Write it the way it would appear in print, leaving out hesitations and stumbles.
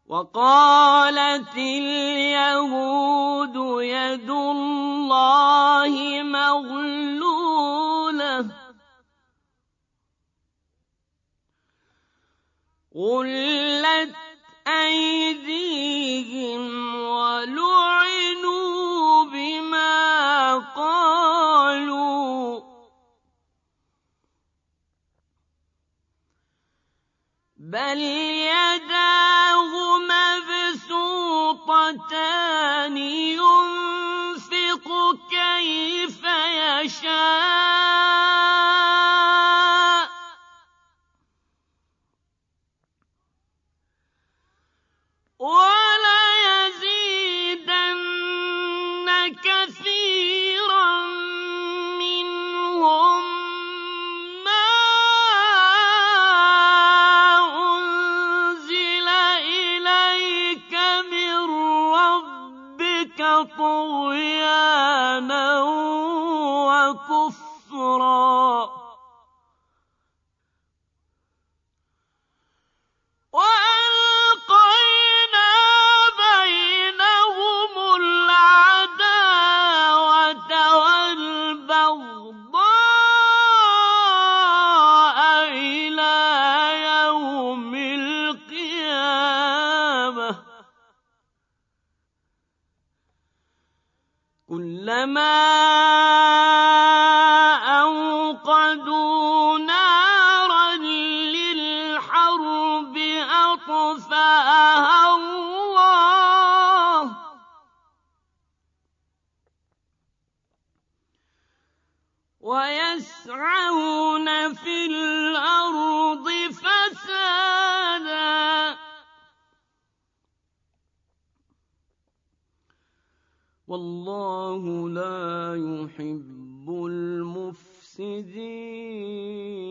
وقالت اليهود يد الله مغلولة غلت أيديهم ولعنوا بما قالوا بل يداه مبسوطتان ينفق كيف يشاء وليزيدن كثيرا منهم ما أنزل إليك من ربك طغيانا وكفرا وألقينا بينهم العداوة والبغضاء إلى يوم القيامة كلما أوقدوا نارا للحرب أطفأها الله ويسعون في الأرض فسادا والله لا يحب المفسدين